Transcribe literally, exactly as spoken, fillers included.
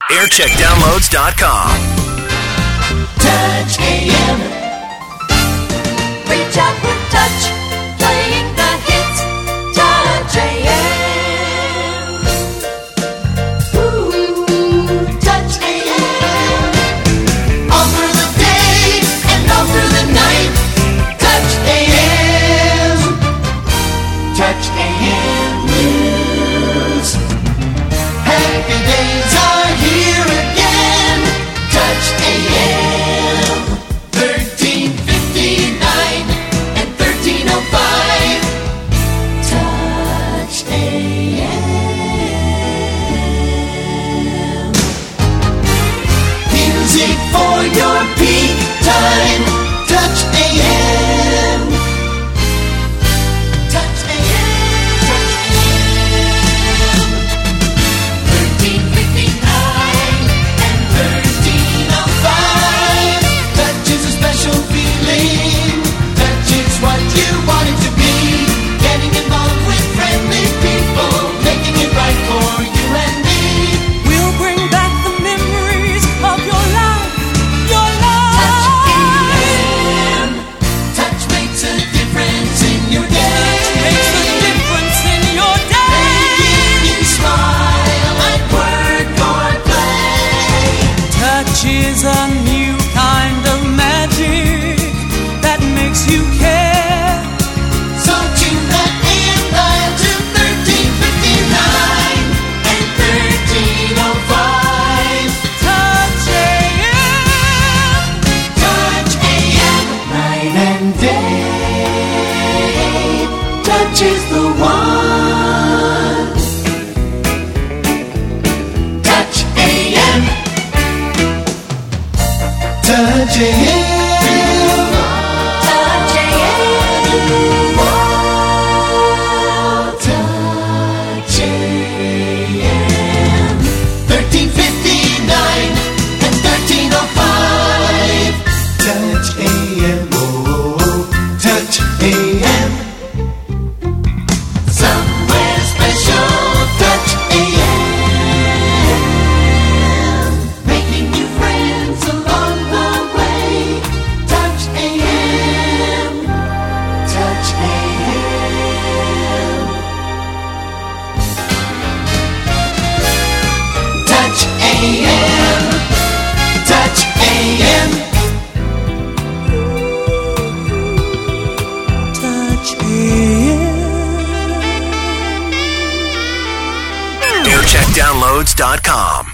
air check downloads dot com. Touch A M. Reach out with touch, playing the hits. Touch A M. Ooh, Touch A M. All through the day and all through the night. Touch A M. Touch A M News. Happy days are here again. Touch A M. thirteen fifty-nine and thirteen oh five. Touch A M. Music for your peak time. Touch A M. Touch A M. Touch A M. thirteen fifty-nine and thirteen oh five. Touch is a special feeling. Touch is what you want it to be. Getting involved with friendly people, making it right for you and me. We'll bring back the memories of your life, your Touch A life. M. Touch makes a difference in your day. Makes a difference in your day. Making you smile at work or play. Touch is a new kind of magic that makes you care. So tune that A M dial to thirteen fifty-nine and thirteen oh five. Touch A M. Touch A M. Night and day. Touch is the one. Touch A M. Touch A M. Touch A M. Touch A M. thirteen fifty-nine and thirteen oh five. Touch A M. Oh, Touch A M. Somewhere special. Touch A M. Making new friends along the way. Touch A M. Touch A M. Touch A M. Touch A M. Touch A M. air check downloads dot com.